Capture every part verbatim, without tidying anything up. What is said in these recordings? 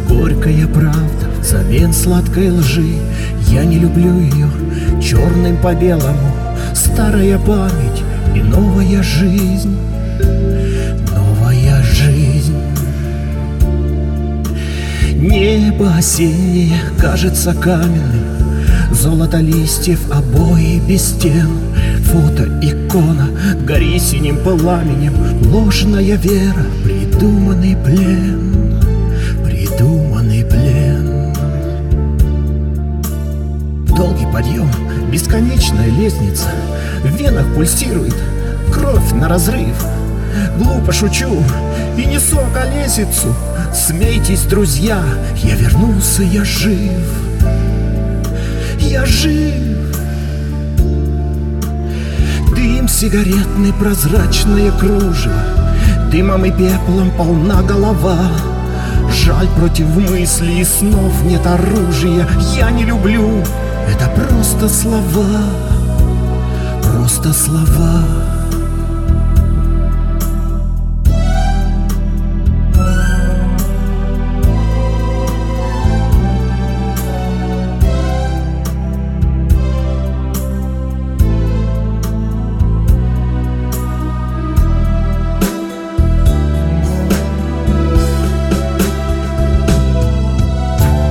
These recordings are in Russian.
Горькая правда взамен сладкой лжи. Я не люблю ее черным по белому. Старая память и новая жизнь. Новая жизнь. Небо осеннее кажется каменным. Золото листьев, обои без стен. Фото, икона, гори синим пламенем. Ложная вера, придуманный плен. Придуманный плен. Долгий подъем, бесконечная лестница. В венах пульсирует кровь на разрыв. Глупо шучу и несу околесицу. Смейтесь, друзья, я вернулся, я жив. Я жив. Дым сигаретный, прозрачное кружево. Дымом и пеплом полна голова. Жаль, против мыслей и снов нет оружия. Я не люблю, это просто слова. Просто слова.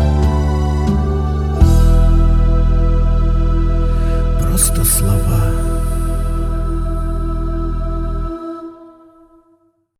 Просто слова.